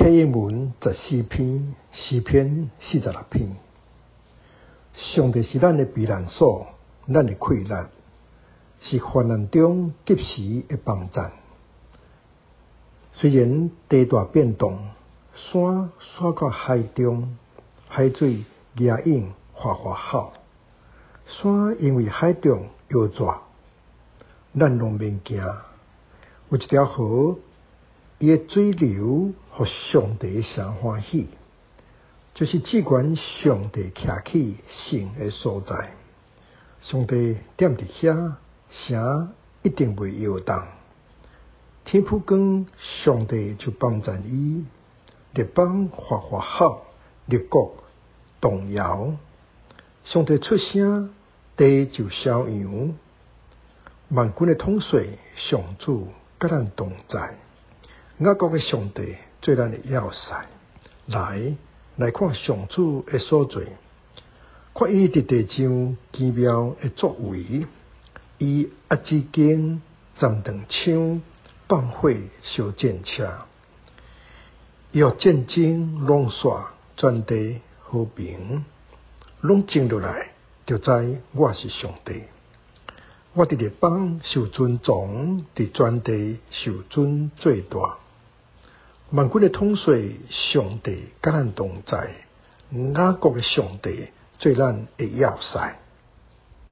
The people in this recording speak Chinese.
启文14篇，诗篇46篇。上帝是咱的避难所，咱的溃难，是患难中及时的帮助。虽然地大变动，山刷到海中，海水牙涌哗哗吼，山因为海中摇拽，咱拢免惊。有一条河，伊的水流互上帝上欢喜，就是只管上帝徛起神的所在。上帝踮伫遐，城一定袂摇动。天铺光，上帝就帮助伊；日邦哗哗吼，日国动摇。上帝出声，地就消扬。万军的统帅上主甲咱同在。雅各的上帝做咱的要塞。来看上主的所做，看伊伫地上奇妙的作为。伊压指间斩断枪，放火烧战车，伊互战争拢煞，全地和平，拢静落来，就知我是上帝。我伫日邦受尊重，伫全地受尊最大。万军的统帅上帝甲咱同在，雅各的上帝做咱的要塞。